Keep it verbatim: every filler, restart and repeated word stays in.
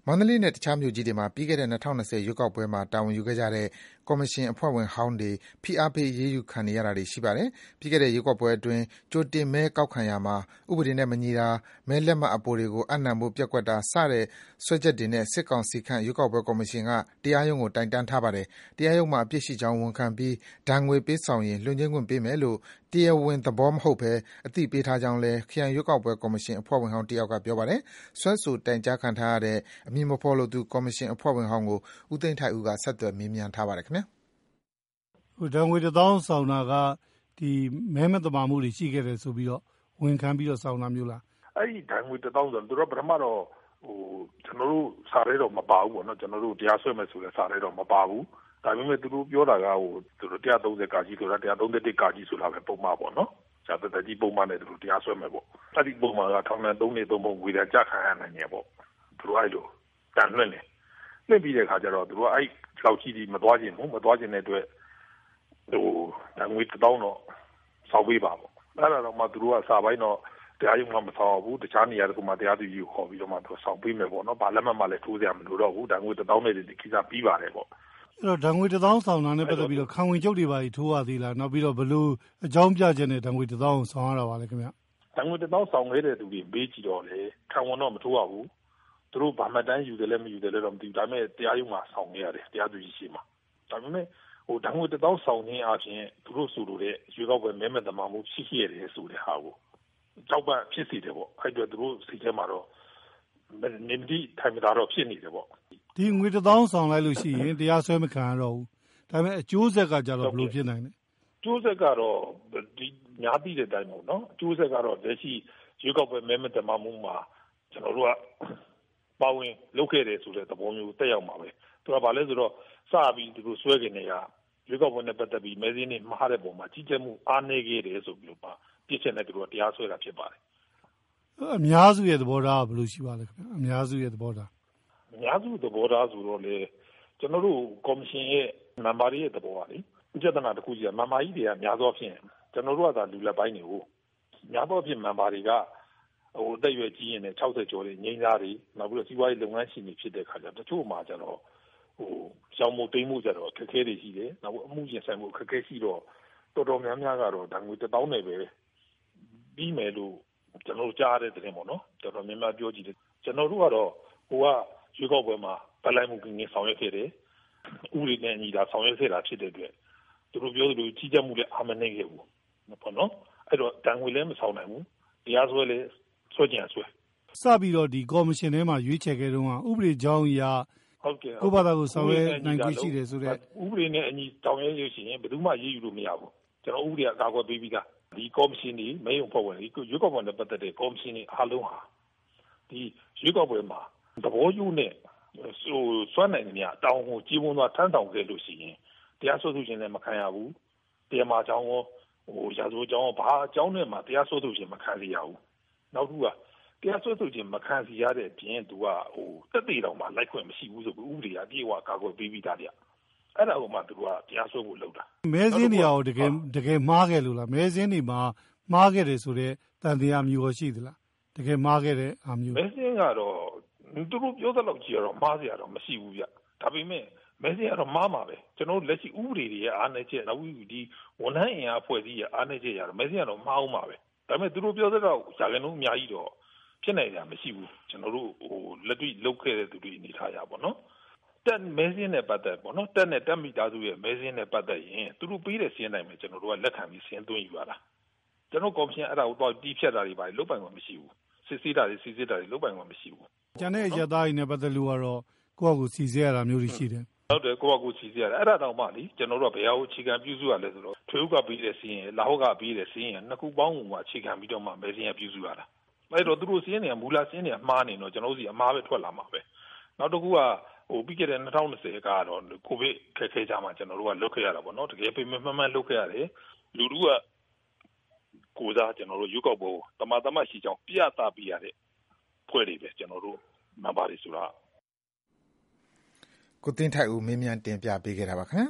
မန္တလေးနဲ့တခြားမြို့ကြီးတွေမှာပြီးခဲ့တဲ့၂၀၂၀ရွေးကောက်ပွဲမှာတာဝန်ယူခဲ့ကြတဲ့ကော်မရှင်အဖွဲ့ဝင်ဟောင်းတွေဖိအားပေးအရေးယူခံနေရတာတွေရှိပါတယ်။ပြီးခဲ့တဲ့ရွေးကောက်ပွဲအတွင်းကြိုတင်မဲကောက်ခံရာမှာဥပဒေနဲ့မညီတာ၊မဲလက်မှတ်အပိုတွေကိုအပ်နှံဖို့ပျက်ကွက်တာစတဲ့စွဲချက်တွေနဲ့စစ်ကောင်စီခန့်ရွေးကောက်ပွဲကော်မရှင်ကတရားရုံးကိုတိုင်တန်းထားပါတယ်။တရားရုံးမှာအပြစ်ရှိကြောင်းဝန်ခံပြီးဒဏ်ငွေပေးဆောင်ရင်လွှတ်ငြိမ်းခွင့်ပေးမယ်လို့တရားဝင်သဘောမဟုတ်ဘဲအသိပေးထားကြောင်းလည်းခရိုင်ရွေးကောက်ပွဲကော်မရှင်အဖွဲ့ဝင်ဟောင်းတယောက်ကပြောပါတယ်။စွဲဆိုတိုင်ကြားခံထားရတဲ့အမည်မဖော်လိုသူကော်မရှင်အဖွဲ့ဝင်ဟောင်းကိုဦးသိန်းထိုက်ဦးကဆက်သွယ်မေးမြန်းထားပါတယ်ခင်ဗျာ။ဟိုဒဏ်ငွေတစ်သောင်းဆောင်တာကဒီမဲမတမာမှုတွေရှိခဲ့တယ်ဆိုပြီးတော့ဝန်ခံပြီးတော့ဆောင်တာမျိုးလား။အဲ့ဒီဒဏ်ငွေတစ်သောင်းဆိုတော့ပထမတော့ဟိုကျွန်တော်တို့စာရဲတော့မပါဘူးပေါ့နော်ကျွန်တော်တို့တရားစွဲမယ်ဆိုလဲစာရဲတော့မပါဘူး။ဒါပေမဲ့သူတို့ပြောတာကဟိုသူတို့one thirtyကာကြီးဆိုတာone thirty-oneကာကြီးဆိုတာပဲပုံမှန်ပေါ့နော်။ဇာတတကြီးပုံမှန်နဲ့သူတို့တရားစွဲမယ်ပေါ့။အဲ့ဒီပုံမှန်ကထောင်နဲ့သုံးနှစ်သုံးပုံဝေဒကြခံရနိုင်တယ်ပေါ့။သူတို့အဲ့လိုတန်လွင့်တယ်။လွင့်ပြီးတဲ့ခါကျတော့သူတို့အဲ့လောက်ကြီးဒီမသွားခြင်းဘူးမသွားခြင်းတဲ့အတွက်ဟိုဒဏ်ငွေတစ်သောင်းတော့ဆောက်ပေးပါပေါ့။အဲ့ဒါတော့မှသူတို့ကစာပိုင်းတော့တရားရုံးကမဆောက်ဘူးတခြားနေရာတွေကမှတရားသူကြီးကိုခေါ်ပြီးတော့မှသူဆောက်ပေးမယ်ပေါ့နော်။ဘာလက်မှတ်မှလည်းထိုးစရာမလိုတော့ဘူးဒဏ်ငွေတစ်သောင်းနဲ့ဒီကိစ္စပြီးပါတယ်ပေါ့။အဲ့တော့ဒဏ်ငွေတစ်သောင်းဆောင်တာနဲ့ပတ်သက်ပြီးတော့ခံဝင်ချုပ်တွေပါထိုးရသေးလားနောက်ပြီးတော့ဘလို့အကြောင်းပြချက်နဲ့ဒဏ်ငွေတစ်သောင်းဆောင်ရတာပါလဲခင်ဗျ။ဒဏ်ငွေတစ်သောင်းဆောင်ခဲ့တဲ့သူတွေမေးကြည့်တော့လေခံဝန်တော့မထိုးရဘူး။သူတို့ဗမာတန်းယူတယ်လည်းမယူတယ်လည်းတော့မသိဘူးဒါပေမဲ့တရားရုံးမှာဆောင်နေရတယ်တရားသူကြီးရှိမှာ။ဒါပေမဲ့ဟိုဒဏ်ငွေတစ်သောင်းဆောင်ခြင်းအပြင်သူတို့ဆိုလိုတဲ့ရွေးကောက်ပွဲမဲမဲ့တမာမှုရှိရှိရတယ်ဆိုတဲ့ဟာကိုကြောက်ပဖြစ်စီတယ်ပေါ့အဲ့တော့သူတို့စိတ်ထဲမှာတော့နေမတိထိုင်မသာတော့ဖြစ်နေတယ်ပေါ့ဒီငွေတစ်သောင်းဆောင်လိုက်လို့ရှိရင်တရားစွဲမခံရတော့ဘူးဒါပေမဲ့အကျိုးဆက်ကကြတော့ဘယ်လိုဖြစ်နိုင်လဲအကျိုးဆက်ကတော့ဒီညာတိတဲ့အတိုင်းပေါ့နော်အကျိုးဆက်ကတော့လက်ရှိရွေးကောက်ပွဲမဲမဲ့တမာမှုမှာကျွန်တော်တို့ကပါဝင်လုပ်ခဲ့တယ်ဆိုတဲ့သဘောမျိုးတက်ရောက်မှာပဲသူကဘာလဲဆိုတော့စပြီးသူတို့စွဲခင်နေရရွေးကောက်ပွဲနဲ့ပတ်သက်ပြီးမဲစင်းတွေမှားတဲ့ပုံမှာကြီးကျယ်မှုအားနည်းခဲ့တယ်ဆိုပြီးတော့ပါပြစ်ချက်နဲ့သူတို့တရားစွဲတာဖြစ်ပါတယ်အများစုရဲ့သဘောထားဘယ်လိုရှိပါလဲခင်ဗျအများစုရဲ့သဘောထားအများစုသဘောထားဆိုတော့လေကျွန်တော်တို့ကော်မရှင်ရဲ့နံပါတ်ရဲ့သဘောပါလေဥပဒနာတစ်ခုကြီးကမန်မာကြီးတွေကများသောဖြင့်ကျွန်တော်တို့ကသာလူလက်ပိုင်းတွေကိုများသောဖြင့်မန်မာတွေကဟိုတက်ရွယ်ကြီးရင်လည်းsixtyကျော်တွေငိမ့်သားတွေနောက်ပြီးတော့စီးပွားရေးလုပ်ငန်းရှင်တွေဖြစ်တဲ့ခါကျတချို့မှာကျတော့ဟိုရောင်းမို့တိမ့်မှုကျတော့ခက်ခဲတွေရှိတယ်နောက်အမှုရင်ဆိုင်မှုခက်ခဲရှိတော့တော်တော်များများကတော့ဒါငွေတစ်သောင်းနဲ့ပဲပြီးမယ်လို့ကျွန်တော်ကြားတဲ့တဲ့ပေါ့နော်တော်တော်များများပြောကြည့်တယ်ကျွန်တော်တို့ကတော့ဟိုကရွေးကောက်ပွဲမှာပတ်လိုက်မှုကင်းကင်းဆောင်ရွက်ခဲ့တယ်ဥပဒေနဲ့ညီတာဆောင်ရွက်ခဲ့တာဖြစ်တဲ့အတွက်သူတို့ပြောသလိုကြီးကြပ်မှုလည်းအာမနေခဲ့ဘူးပေါ့နော်အဲ့တော့တန်ငွေလည်းမဆောင်နိုင်ဘူးတရားစွဲလည်းဆွဲကြံဆွဲစပြီးတော့ဒီကော်မရှင်ထဲမှာရွေးချယ်ခဲ့တုန်းကဥပဒေကြောင်းအရဟုတ်ကဲ့ကိုဘာသာကိုဆောင်ရွက်နိုင်ကြရှိတယ်ဆိုတော့ဥပဒေနဲ့အညီတောင်းရရရှိရင်ဘယ်သူမှရေးယူလို့မရဘူးကျွန်တော်ဥပဒေအကာအကွယ်ပေးပြီးသားဒီကော်မရှင်ကြီးမဲရုံဖွဲ့ဝင်ဒီရွေးကောက်ပွဲနဲ့ပတ်သက်တဲ့ကော်မရှင်ကြီးအားလုံးဟာဒီရွေးကောက်ပွဲမှာသဘောကျနဲ့ဟိုစွမ်းနိုင်နေများတောင်းဟိုကြီးမွန်းသွားထမ်းဆောင်ခဲ့လို့ရှိရင်တရားစွဲဆိုခြင်းလည်းမခံရဘူးတရားမှာအကြောင်းဟိုရာဇဝတ်ကြောင်းဘာအကြောင်းနဲ့မှတရားစွဲဆိုခြင်းမခံရဘူးနောက်တစ်ခုကတရားစွဲဆိုခြင်းမခံရတဲ့အပြင်သူကဟိုတက်သေးတောင်မှလိုက်ခွင့်မရှိဘူးဆိုပြီးဥပဒေအပြည့်အဝကာကွယ်ပေးပြီးသားဗျအဲ့ဒါကိုမှသူကတရားစွဲဖို့လုပ်တာမဲစင်းနေရာကိုတကယ်တကယ်မှားခဲ့လို့လားမဲစင်းနေမှာမှားခဲ့တယ်ဆိုတော့တန်တရားမျိုးရှိသလားတကယ်မှားခဲ့တဲ့အာမျိုးမဲစင်းကတော့သူတို့ပြောသလောက်ကြည့်ရတော့မှားစရာတော့မရှိဘူးဗျဒါပေမဲ့မဲစင်းကတော့မှားမှာပဲကျွန်တော်လက်ရှိဥပဒေတွေရဲ့အားနည်းချက်နောက်ဒီဝန်ထမ်းအင်အားဖွဲ့စည်းရဲ့အားနည်းချက်ရတော့မဲစင်းကတော့မှားအောင်ပါပဲဒါပေမဲ့သူတို့ပြောသလောက်ဇာတ်လမ်းလုံးအများကြီးတော့ဖြစ်နိုင်တာမရှိဘူးကျွန်တော်တို့ဟိုလက်တွေ့လုပ်ခဲ့တဲ့သူတွေအနေထားရပါတော့တက်မဲစင်းနဲ့ပတ်သက်ပေါ့နော်တက်နဲ့တက်မိသားစုရဲ့မဲစင်းနဲ့ပတ်သက်ရင်သူတို့ပေးတဲ့စင်းတိုင်းပဲကျွန်တော်တို့ကလက်ခံပြီးစင်းသွင်းယူရတာကျွန်တော်ကော်မရှင်အဲ့ဒါကိုတော့တီးဖြတ်တာတွေပါလုပ်ပိုင်ခွင့်မရှိဘူးစစ်ဆေးတာတွေစစ်ဆေးတာတွေလုပ်ပိုင်ခွင့်မရှိဘူးကျန်တဲ့ရသားတွေနဲ့ပတ်သက်လို့ကတော့ကိုယ့်အကူစီစေရတာမျိုးတွေရှိတယ်ဟုတ်တယ်ကိုယ့်အကူစီစေရတာအဲ့ဒါတောင်မှလीကျွန်တော်တို့ကဘယ်ဟာကိုအခြေခံပြုစုရလဲဆိုတော့ထွေဥကပေးတဲ့စင်းရယ်လာဟုတ်ကပေးတဲ့စင်းရယ်နှစ်ခုပေါင်းကအခြေခံပြီးတော့မှမဲစင်းရပြုစုရတာအဲ့တော့သူတို့စင်းနေမူလာစင်းနေမှားနေတော့ကျွန်တော်တို့စီအမှားပဲထွက်လာမှာပဲနောက်တစ်ခုကဟိုပြီးခဲ့တဲ့twenty twentyကတော့ကိုဗစ်ခက်ခဲကြမှာကျွန်တော်တို့ကလုပ်ခဲ့ရတာပေါ့နော်တကယ်ပြင်းမှန်မှန်လုပ်ခဲ့ရတယ်လူလူကကိုစားကျွန်တော်တို့ရုပ်ောက်ဖို့တမတမရှိကြောင်းပြသပေးရတဲ့ဖွဲ့တွေပဲကျွန်တော်တို့နံပါတ်တွေဆိုတာကိုသိန်းထိုက်ဦးမင်းမြန်တင်ပြပေးခဲ့တာပါခင်ဗျာ